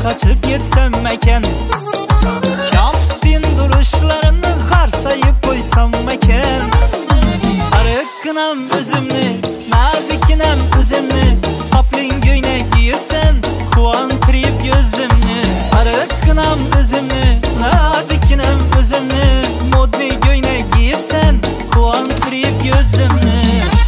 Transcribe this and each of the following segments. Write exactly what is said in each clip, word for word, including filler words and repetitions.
kaçıp gitsem meken, kampin duruşlarını karsayıp koysam meken. Arıkkınam üzümlü, nazikinem üzümlü, paplin göğne giyipsen kuvantırıp gözümlü. Arıkkınam üzümlü, nazikinem üzümlü, modli göğne giyipsen kuvantırıp gözümlü.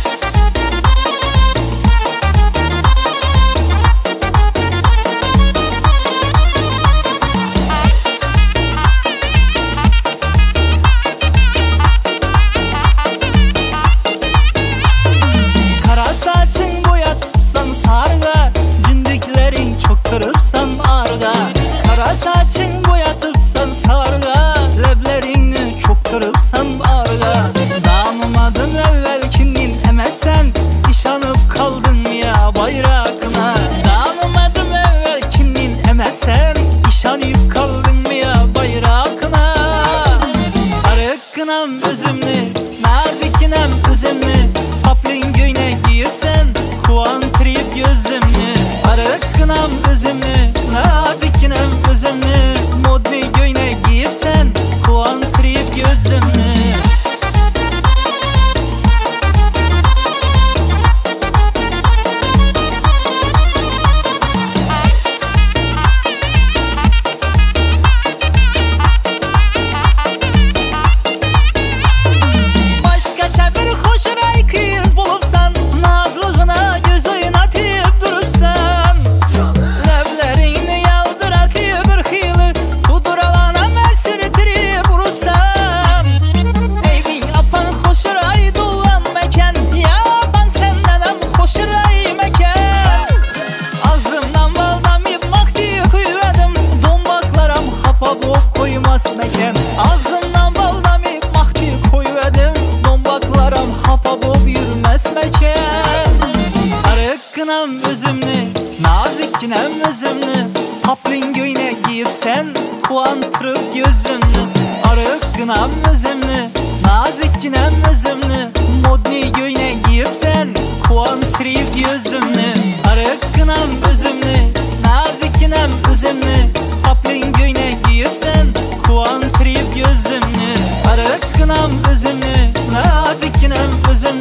Sarga, cindiklerin çok kırıpsan arga. Kara saçın boyatıpsan sarga, leblerini çok kırıpsan arga. Damımadın evvelkinin emesen, işanıp kaldın ya bayrağına. Damımadın evvelkinin emesen, işanıp kaldın ya bayrağına. Arıkkınam üzümlü, nazikinem üzümlü, paplin göğne giyipsen kuvantırıp gözümlü. Arıkkınam üzümlü, nazikinem üzümlü, modli göğne giyipsen kuvantırıp gözümlü. Başkaça bir hoşuray kız bulupsan, nazlığına göz oynatıp durupsan, leblerini yaldıratıp bir hıylı kuduralana mesirtirip vurupsan. Evin apan hoşuray doğan meken, yapan senden hem hoşuray meken. Ağzımdan baldamayıp maktiyi kuyuvedim, dombaklarım hapa bok koymaz meken. Ağzımdan baldamayıp maktiyi koyuvedim, dombaklarım hapa bok yürümez meken. Arıkkınam üzümlü, nazikkinem üzümlü, paplin göğne giyipsen kuvantırıp gözümlü. Arıkkınam üzümlü, nazikkinem üzümlü, modli göğne giyipsen kuvantırıp gözümlü. Arıkkınam üzümlü, nazikkinem üzümlü, paplin göğne giyipsen kuvantırıp gözümlü. Arıkkınam üzümlü, nazikkinem üzümlü,